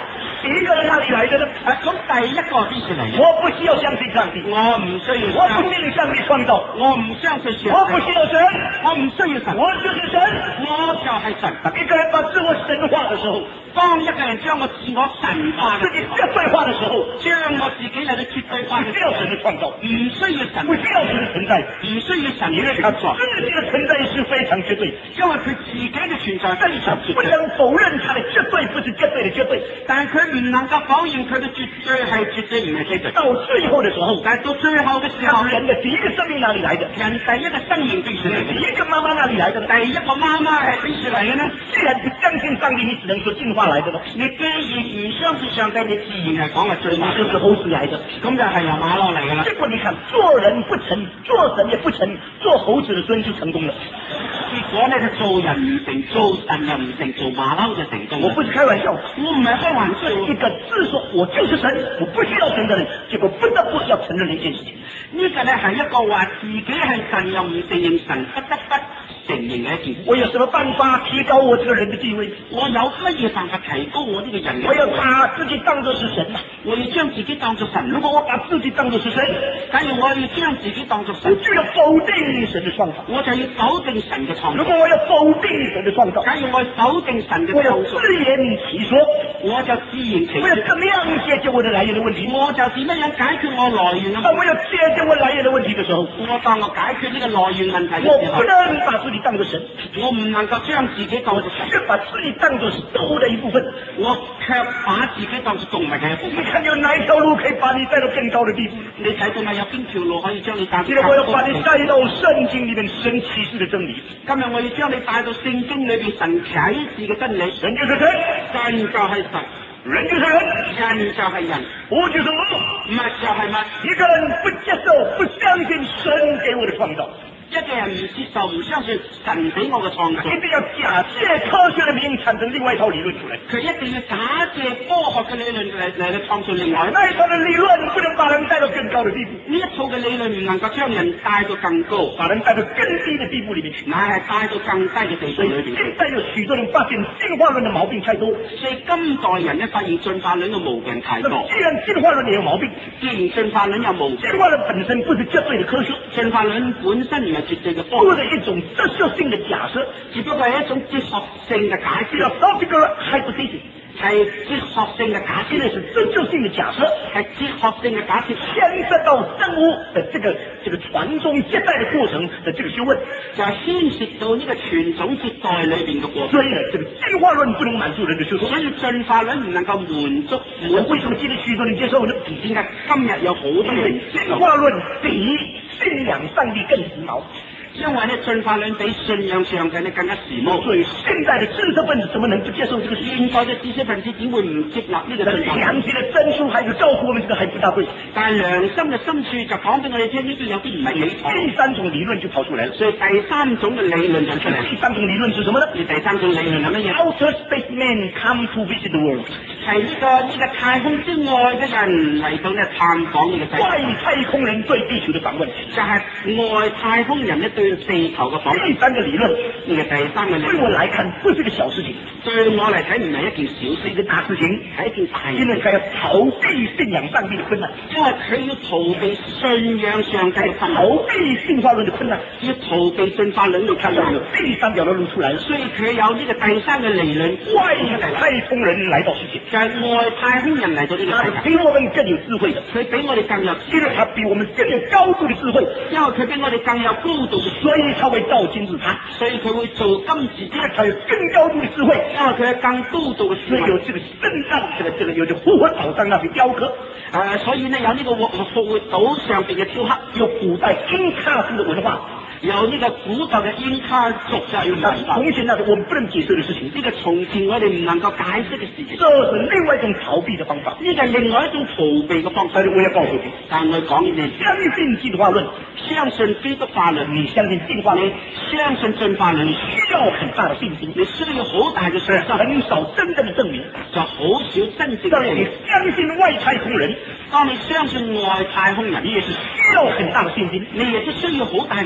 第一个人哪里来的呢？ 從第一個邊處嚟？ 我不需要相信上帝， 我唔需要我不信上帝創造， 我唔相信上帝， 我不需要神， 我唔需要神， 我就是神。 我就係神。 一個人把自我神化的時候， 當一個人將我自我神化自己絕對化的時候， 將我自己嚟到絕對化， 不需要神的創造， 唔需要神， 不需要神的存在， 唔需要神因為他自己的存在是非常絕對， 因為佢自己嘅存在非常絕不對， 能否認他的絕對不是絕對的絕對， 但係佢唔能夠否認佢嘅絕對係絕對唔係絕對。 到最後的時候， 但係到最後嘅時候， 人的第一個生命哪裡來的？ 人第一個生命邊處嚟嘅？ 第一個媽媽哪裡來的？ 第一個媽媽係邊處嚟嘅呢？ 既然不相信上帝，你只能說進化來的咯。 你既然唔相信上帝，你自然係講係最你就是猴子來的， 咁就係由馬騮嚟㗎啦。 結果你看，做人不成，做神也不成，做猴子的孫就成功了。 結果呢，佢做人唔成，做神又唔成，做馬騮就成功。 我不是開玩笑， 我唔係開玩笑。 一個自說我就是神，我不需要神的人，結果不得不要承認一件事情。 呢個呢係一個話自己係神又唔承認神，不得不承認嘅一件事。 我有什麼辦法提高我這個人的地位？ 我有乜嘢辦法提高我呢個人？ 我要把自己當作是神嘛？ 我要將自己當作神。 如果我把自己當作是神， 假如我要將自己當作神， 我就要否定神的創造。 我就要否定神嘅創造。 如果我要否定神的創造， 假如我否定神嘅我要創造， 自言其說， 我就自言其我要說。 怎麼樣解決我的來源的問題？ 我就點樣解決我來源嘅問題？ 當我要解決我來源的問題的時候， 當我解決呢個來源問題嘅時候， 我不能把自己當作神， 我唔能夠將自己當作神， 卻把自己當作是動物的一部分， 我卻把自己當作動物嘅一部分。 你看有哪一條路可以把你帶到更高的地步？ 你睇到咪有邊條路可以將你帶到今天我要把你帶到聖經裏面神啟示的真理。 今日我要將你帶到聖經裏邊神啟示嘅真理。 神就是神， 神就係神， 人就是人， 人就係人， 我就是我， 物就係物。 一個人不接受、不相信神給我的創造， 一個人唔接受、唔相信神俾我嘅創造， 一定要假借科學的名產生另外一套理論出來。 佢一定要假借科學嘅理論嚟創造另外那一套的理論不能把人帶到更高的地步， 呢一套嘅理論唔能夠將人帶到更高， 把人帶到更低的地步裏面去， 乃係帶到更低嘅地步裏邊。 現在有許多人發現進化論的毛病太多， 所以今代人呢發現進化論嘅毛病太多。 既然進化論也有毛病， 既然進化論有毛病， 進化論本身不是絕對的科學， 進化論本身唔係絕對嘅科學， 或者一種哲學性的假設， 只不過係一種哲學性嘅解釋， philosophical hypothesis， 係哲學性嘅假設， 是哲學性的假設， 係哲學性嘅假設， 牽涉到生物的這個傳宗接代的過程的這個學問， 就係牽涉到呢個傳宗接代裏邊嘅過程。 所以呢，這個進化論不能滿足人的需求， 所以進化論唔能夠滿足。 為什麼今天許多人接受呢？ 點解今日有好多人進化論比信仰上帝更時髦？ 因為呢，進化論比信仰上帝呢更加時髦。 所以現在的知識分子怎麼能不接受這個？ 現在嘅知識分子點會唔接納呢個進化論？ 良心的真處還是告訴我們這個還不大對， 但係良心嘅深處就講俾我哋聽，呢啲有啲唔係幾妥。 第三種理論就跑出來了。 所以第三種嘅理論就出嚟。 第三種理論是什麼呢？ 第三種理論係乜嘢？ Outer space men come to visit the world， 係呢個太空之外嘅人嚟到呢探訪呢個世界。 外太空人對地球的訪問， 就係外太空人呢對地球嘅訪問。 第三個理論， 呢個第三個理論， 對我來看不是一個小事情， 對我嚟睇唔係一件小事， 是一個大事情， 係一件大事。 因為佢要逃避信仰上帝的困難， 因為佢要逃避信仰上帝嘅困難， 逃避進化論的困難， 要逃避進化論嘅困難。 第三條路出來了， 所以佢有呢個第三個理論， 外太空人來到世界， 就係外太空人嚟到呢個世界， 比我們更有智慧的， 佢比我哋更有智慧， 因為他比我們更有高度的智慧， 因為佢比我哋更有高度嘅智慧， 所以他會造金字塔， 所以佢會做金字塔， 他有更高度的智慧， 因為佢有更高度嘅智慧， 所以有這個聖上有這復活島上那些雕刻， 所以呢有呢個復活島上邊嘅雕刻， 有古代英卡式的文化。 有呢個古代嘅英卡族嘅文化， 從前那是我們不能解釋的事情， 呢個從前我哋唔能夠解釋嘅事情， 這是另外一種逃避的方法， 呢個係另外一種逃避嘅方法。 我要告訴你， 但我講你相信進化論， 相信基督化論， 你相信進化論， 相信進化論， 你需要很大的信心， 你需要好大嘅信心， 很少真正的證明， 就好少真正嘅證明。 你相信外太空人， 當你相信外太空人， 你也是需要很大的信心， 你亦都需要好大嘅信心。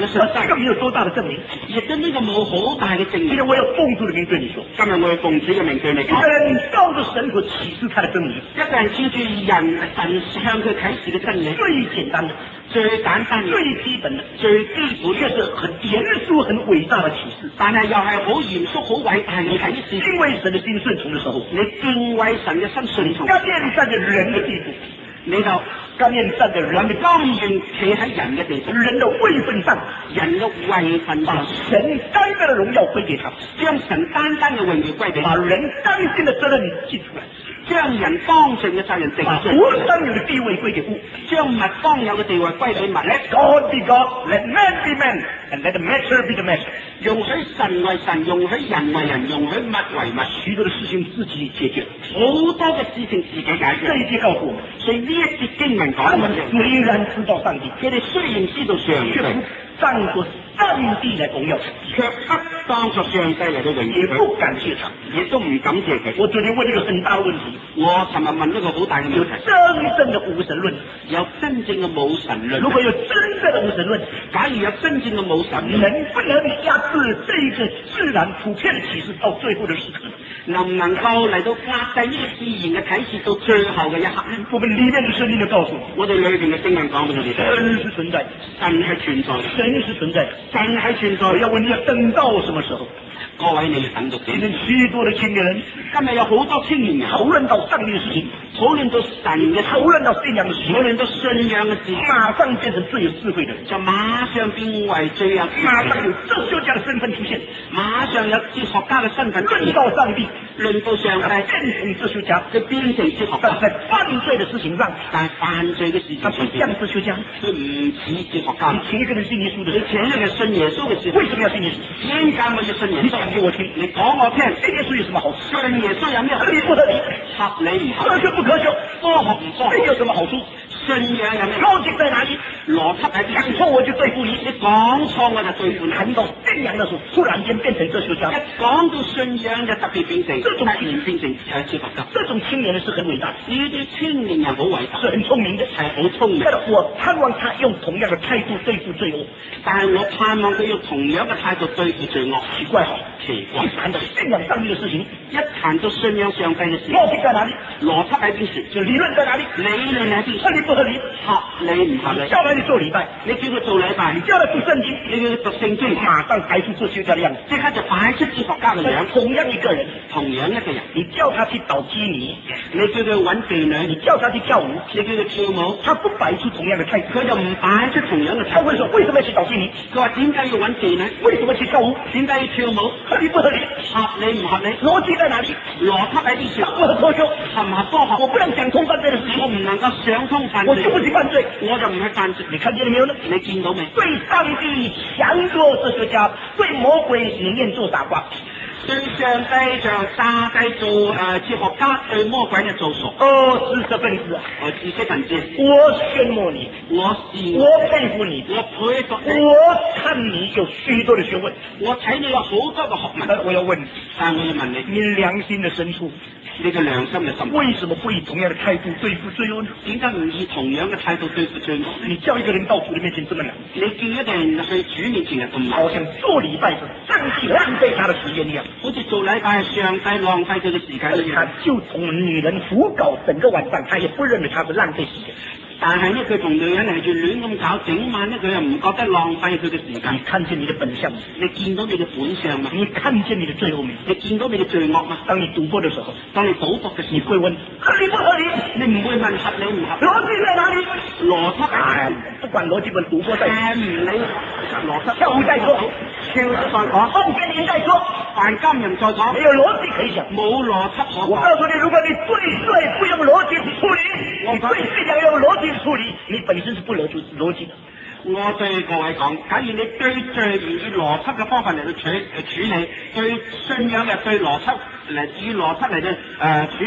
這個沒有多大的證明， 亦都呢個冇好大嘅證明。 今天我要奉主的名對你說， 今日我要奉主嘅名對你一個講， 人照着神所啟示他的真理， 一個人照住神向佢啟示嘅真理， 最簡單的、 最簡單嘅、 最基本的、 最基本卻是很嚴肅、很偉大的啟示。 但係又係好嚴肅、好偉大嘅啟示。 敬畏神的心順從的時候， 你敬畏神嘅心順從， 甘願站在人的地步， 你就甘願站在人的甘願企喺人嘅地方， 人的位份上， 人嘅位份把上， 神單單的榮耀歸給他， 將神單單嘅榮耀歸俾把他， 人當盡的責任記出來， 將人當盡嘅責任定把出， 物當有的地位歸給物， 將物當有嘅地位歸俾物。 Let God be God, let man be man, and let the matter be the matter。 容許神為神，容許人為人，容許物為物， 許多的事情自己解決， 好多嘅事情自己解決。 這一節告訴我們， 所以呢一節經文他們講嘅， 雖然知道上帝， 佢哋雖然知道上卻帝， 不當作上帝來榮耀他， 卻不當作上帝嚟到榮也耀佢， 不感謝他。 亦都唔感謝佢。 我昨天問一個很大的問題， 我尋日問一個好大嘅問有題， 真正的無神論， 有真正嘅冇神論。 如果有真正的無神論， 假如有真正嘅冇神論， 能不能壓制這個自然普遍的啟示到最後的時刻？ 能唔能夠嚟到壓制呢個自然嘅啟示到最後嘅一刻呢？ 我們裡面的聖經就告訴我我哋裏邊嘅經文講俾我哋聽， 神是存在， 神係存在， 神是存在。 神係存在。 我要問你要等到什麼時候？ 各位你要等到幾今天時？ 許多的青年人今日有好多青年人討論到上帝的事情， 討論到神嘅事， 討論到信仰的事情， 討論到信仰嘅事， 馬上變成最有智慧的人， 就馬上變為最有智馬上有慧， 哲學家的身份出現， 馬上有哲學家嘅身份出論現， 到上帝， 論到上帝， 變成哲學家， 佢變成哲學家， 但是在犯罪的事情上， 但係犯罪嘅事情他不上邊， 像哲學家。 佢唔似哲學家你。請一個人信耶穌的時候， 你請一個信耶穌嘅時候， 為什麼要信耶穌？ 點解我要信耶你穌？ 講給我聽， 你講我聽， 信耶穌有什麼好處？ 信耶穌有咩好合理不合理？ 合理唔合理？ 科學不科學？ 科學唔科學？ 這有什麼好處？ 信仰有咩？ 邏輯在哪裡？ 邏輯喺邊？ 講錯我就對付你。 你講錯我就對付你。 談到信仰的時候，突然間變成哲學家， 一講到信仰就特別變成，突然變成哲學家。 這種青年人是很偉大的， 呢啲青年人好偉大， 是很聰明的， 係好聰明。 但是我盼望他用同樣的態度對付罪惡。 但係我盼望佢用同樣嘅態度對付罪惡。 奇怪， 奇怪！ 一談到信仰上帝的事情， 一談到信仰上帝嘅事， 邏輯在哪裡？ 邏輯喺邊時？ 就理論在哪裡？ 理論喺邊？ 合理不合理？ 合理唔合理？ 叫他去做禮拜， 你叫佢做禮拜， 你叫他讀聖經， 你叫佢讀聖經， 馬上擺出哲學家的樣子， 即刻就擺出哲學家嘅樣。 同樣一個人， 同樣一個人， 你叫他去倒基尼， 你叫佢揾妓女， 你叫他去跳舞， 你叫佢跳舞， 他不擺出同樣的態度， 佢就唔擺出同樣嘅態度。 他會說：為什麼要去倒基尼？ 佢話點解要揾妓女？ 為什麼去跳舞？ 點解要跳舞？ 合理不合理？ 合理唔合理？ 邏輯在哪裡？ 邏輯喺邊處？ 不合科學， 合唔合科學？ 我不能想通犯罪的事情， 我唔能夠想通犯罪， 我就不去犯罪， 我就唔去犯罪。 你看見了沒有呢？ 你見到未？ 對上帝強做哲學家，對魔鬼寧願做傻瓜。 對上帝就詐帝做哲學家，對魔鬼就做傻。 哦，知識分子啊！ 知識分子， 我羨慕你， 我佩服你， 我佩服你。 我看你有許多的學問， 我睇你有好多嘅學問。 我要問你， 但我要問你， 你良心的深處， 你嘅良心嘅心， 為什麼不以同樣的態度對付罪惡呢？ 點解唔以同樣嘅態度對付罪惡？ 你叫一個人到主的面前這麼難， 你叫一個人去主面前係咁難， 好像做禮拜是上帝浪費他的時間一樣， 好似做禮拜係上帝浪費佢嘅時間一樣。 他就同女人胡搞整個晚上，他也不認為他是浪費時間。 但係呢，佢同女人係住亂咁搞，整晚呢，佢又唔覺得浪費佢嘅時間。 你看見你的本相， 你見到你嘅本相嘛？ 你看見你的罪惡沒？ 你見到你嘅罪惡嘛？ 當你賭博的時候， 當你賭博嘅時候， 你會問合理不合理？ 你唔會問合理唔合理？ 邏輯在哪裡？ 邏輯係不管邏輯本賭博在， 唔理邏輯， 跳舞再說， 跳咗再講， 放奸淫再說， 犯奸淫再講， 沒有邏輯可以講， 冇邏輯可講。 我告訴你，如果你對罪不用邏輯去處理，你對信仰用邏輯去處理，你本身是不邏輯的。 我對各位講，假如你對罪唔以邏輯嘅方法嚟到處理，對信仰嘅對邏輯嚟以邏輯嚟到處理，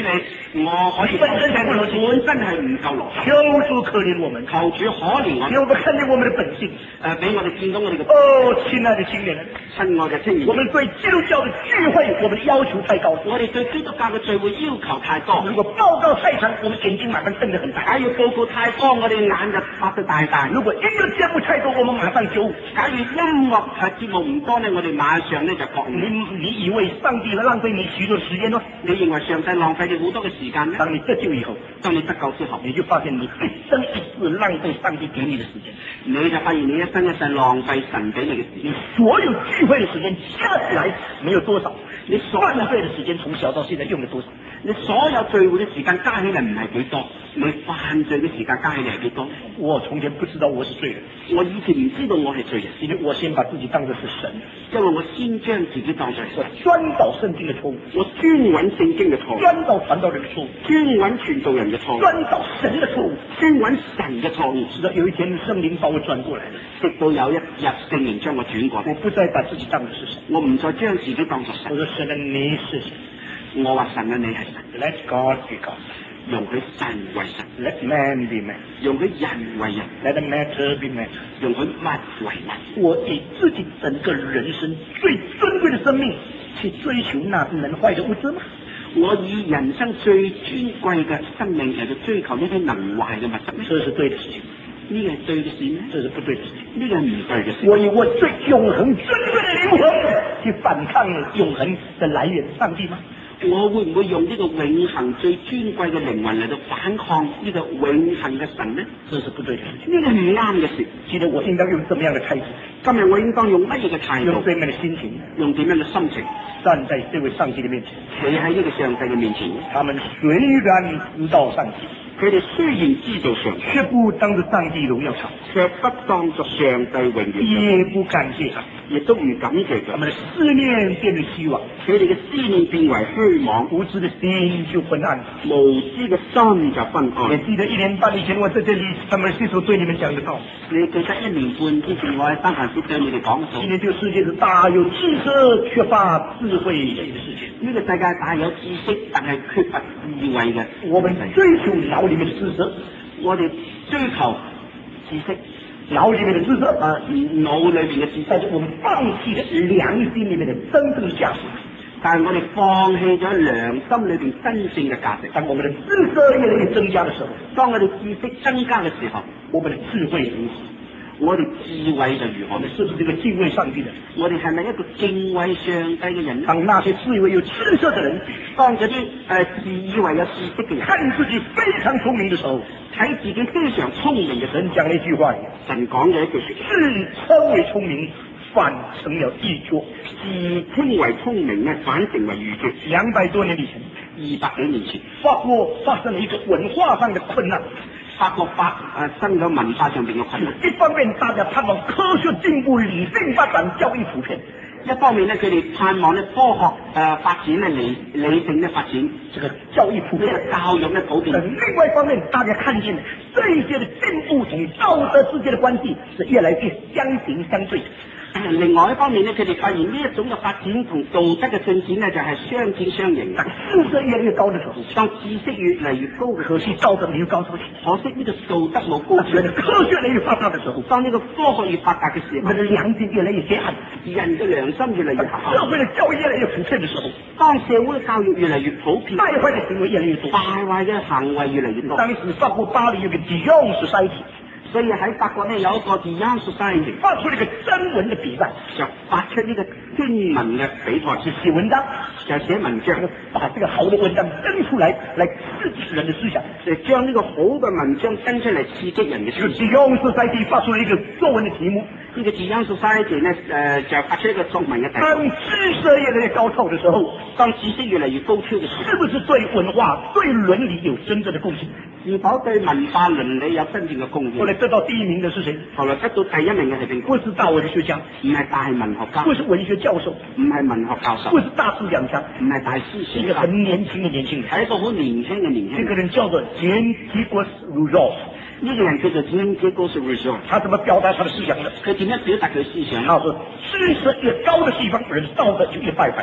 我可以本身才不柔情， 本身係唔夠邏輯。 求主可憐我們， 求主可憐我給我們看見我們的本性。 俾我哋見到我哋嘅。 親愛的青年人， 親愛嘅青年人， 我們對基督教的聚會，我們的要求太高。 我哋對基督教嘅聚會要求太多。 如果報告太長，我們眼睛馬上瞪得很大。 假如報告太多，我哋眼就發得大大。 如果音樂節目太多，我們馬上就。 假如音樂節目唔多呢，我哋馬上呢就覺悟。 你以為上帝會浪費你許多時間嗎？ 你認為上帝浪費你好多嘅時間呢？ 當你得救以後， 當你得救之後， 你就發現你一生一世浪費上帝給你的時間， 你就發現你一生一世浪費神俾你嘅時間。 你所有聚會嘅時間加起來沒有多少，你犯罪嘅時間從小到現在用了多少？ 你所有聚會嘅時間加起嚟唔係幾多，你犯罪嘅時間加起嚟係幾多？ 我從前不知道我是罪人， 我以前唔知道我係罪人， 因為我先把自己當作是神， 因為我先將自己當作係神， 我專找聖經嘅錯誤， 我專揾聖經嘅錯誤， 專找傳道人嘅錯誤， 專揾傳道人嘅錯誤， 專找神嘅錯誤， 專揾神嘅錯誤。 直到有一天聖靈把我轉過來， 直到有一日聖靈將我轉過來， 我不再把自己當作是神， 我唔再將自己當作神。 我說神啊，你是神。 我話神啊，你係神。 Let God be God， 容許神為神。 Let man be man， 容許人為人。 Let matter be matter， 容許物為物。 我以自己整個人生最尊貴的生命去追求那能壞的物質嗎？ 我以人生最尊貴嘅生命嚟到追求呢啲能壞嘅物質咩？ 這是對的事情。 呢個係對嘅事咩？ 這是不對的事情。 呢個係唔對嘅事。 我以我最永恆尊貴的靈魂去反抗永恆的來源上帝嗎？ 我會唔會用呢個永恆最尊貴嘅靈魂嚟到反抗呢個永恆嘅神呢？ 這是不對的事情。 呢個唔啱嘅事。 記得我應當用怎麼樣的態度？ 今日我應當用乜嘢嘅態度？ 用怎樣的心情？ 用點樣嘅心情？ 站在這位上帝的面前， 企喺呢個上帝嘅面前。 他們雖然知道上帝， 佢哋雖然知道上帝， 卻不當着上帝榮耀他， 卻不當作上帝榮耀， 也不感謝他， 亦都唔感謝佢。 他們的思念變成虛妄， 佢哋嘅思念變為虛妄， 無知的心就昏暗， 無知嘅心就昏暗。 也記得1年半以前我在這裡他們這時候對你們講的道， 你記得1年半之前我喺三藩市對你哋講到， 今天這個世界是大有知識缺乏智慧嘅世界， 呢個世界大有知識但係缺乏智慧嘅。 我們追求腦裡面的知識， 我哋追求知識， 腦裡面的知識， 腦裏面嘅知識， 但是我們放棄了良心裡面的真正價值。 但係我哋放棄咗良心裏邊真正嘅價值。 當我們的知識越來越增加的時候， 當我哋知識增加嘅時候， 我們的智慧如何？ 我哋智慧就如何？ 我們是不是這個敬畏上帝的人？ 我哋係咪一個敬畏上帝嘅人？ 當那些自以為有知識的人， 當嗰啲自以為有知識嘅人， 看自己非常聰明的時候， 睇自己非常聰明嘅人講了一句話， 神講嘅一句說話， 自稱為聰明，反成了愚拙。 自稱為聰明呢，反成為愚拙。 200多年以前 ，200幾年前， 法國發生了一個文化上的困難。 法國生咗文化上邊嘅困難。 一方面，大家盼望科學進步、理性發展、教育普遍； 一方面呢，佢哋盼望呢科學發展呢理性的發展， 這個教育普遍， 教育呢普遍。 另外一方面，大家看見這一些的進步同道德之間的關係是越來越相形相對。 另外一方面呢，佢哋發現呢一種嘅發展同道德嘅進展呢，就係相見相迎。 當知識越來越高的時候， 當知識越嚟越高嘅， 可惜道德沒有高出去。 可惜呢個道德冇高出去。 科學越來越發達的時候， 當呢個科學越發達嘅時候， 人的良心越來越黑暗， 人嘅良心越嚟越黑暗。 社會的教育越來越普遍的時候， 當社會嘅教育越嚟越普遍， 敗壞的行為越來越多， 敗壞嘅行為越嚟越多。 當時法國巴黎有個 Dijon Society， 所以喺法國呢有一個 Dijon Society， 發出呢個徵文嘅比賽， 就發出呢個徵文嘅比賽， 是寫文章， 就寫文章， 把這個好的文章登出來刺激人的思想， 就將呢個好嘅文章登出嚟刺激人嘅思想。 Dijon Society 發出了一個作文嘅題目， 呢個 Dijon Society 呢就發出一個作文嘅題目。 當知識越來越高超嘅時候， 當知識越嚟越高超嘅時候， 是不是對文化、對倫理有真正的貢獻？ 是否對文化倫理有真正嘅貢獻？ 後來得到第1名的是誰？ 後來得到第1名嘅係邊個？ 不是大文學家， 唔係大文學家， 不是文學教授， 唔係文學教授， 不是大思想家， 唔係大思想家， 是一個很年輕嘅年輕人， 係一個好年輕嘅年輕人。 這個人叫做Jean-Jacques Rousseau， 呢個人叫做 Jean-Jacques Rousseau。 他怎麼表達他的思想呢？ 佢點樣表達佢思想？ 他說：知識越高的地方，人道德就越敗壞。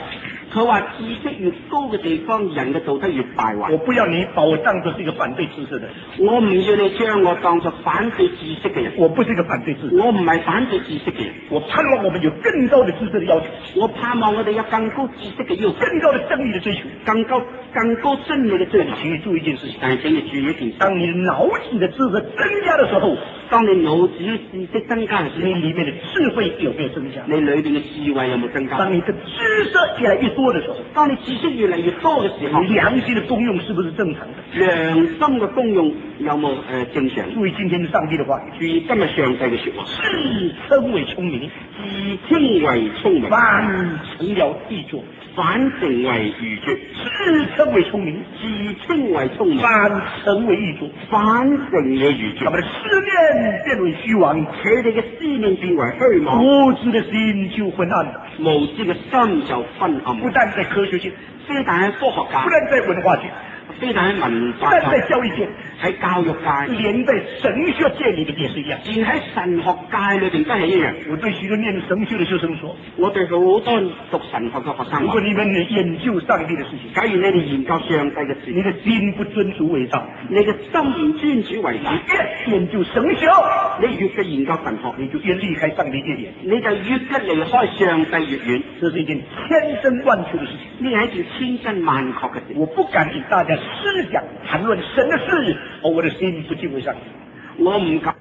佢話知識越高嘅地方，人嘅道德越敗壞。 我不要你把我當作是一個反對知識的人， 我唔要你將我當作反對知識嘅人。 我不是一個反對知識， 我唔係反對知識嘅人。 我盼望我們有更高的知識的要求， 我盼望我哋有更高知識嘅要求， 更高的真理的追求， 更高真理嘅追求。 請你注意一件事情， 但係請你注意一件事， 當你腦子的知識增加的時候， 當你腦子嘅知識增加嘅時候， 你裏面的智慧有沒有增加？ 你裏邊嘅智慧有冇增加？ 當你的知識越來越多的時候， 當你知識越嚟越多嘅時候， 良心的功用是不是正常的？ 良心嘅功用有冇正常？ 注意今天上帝的話， 注意今日上帝嘅說話， 自稱為聰明， 自稱為聰明， 反成了愚拙； 反成為愚拙， 自稱為聰明， 自稱為聰明， 反成為愚拙。 反成為愚拙。 他們的思念變為虛妄， 佢哋嘅思念變為虛妄， 無知的心就昏暗了。 無知嘅心就昏暗。 不但在科學界， 非但喺科學界， 不但在文化界， 非但喺文不化但在界， 教育界， 喺教育界， 連在神學界裏面也是一樣。 連喺神學界裏邊都係一樣。 我對許多念神學的學生說， 我對好多讀神學嘅學生話， 如果你們研究上帝的事情， 假如你哋研究上帝嘅事， 你的心不尊主為上， 你嘅心唔尊主為大， 越研究神學， 你越嘅研究神學， 你就越離開上帝越遠， 你就越嘅離開上帝越遠。 這是一件千真萬確的事情。 呢係一件千真萬確嘅事。 我不敢與大家思想談論神的事，我的心不敬畏上帝。 我唔敢。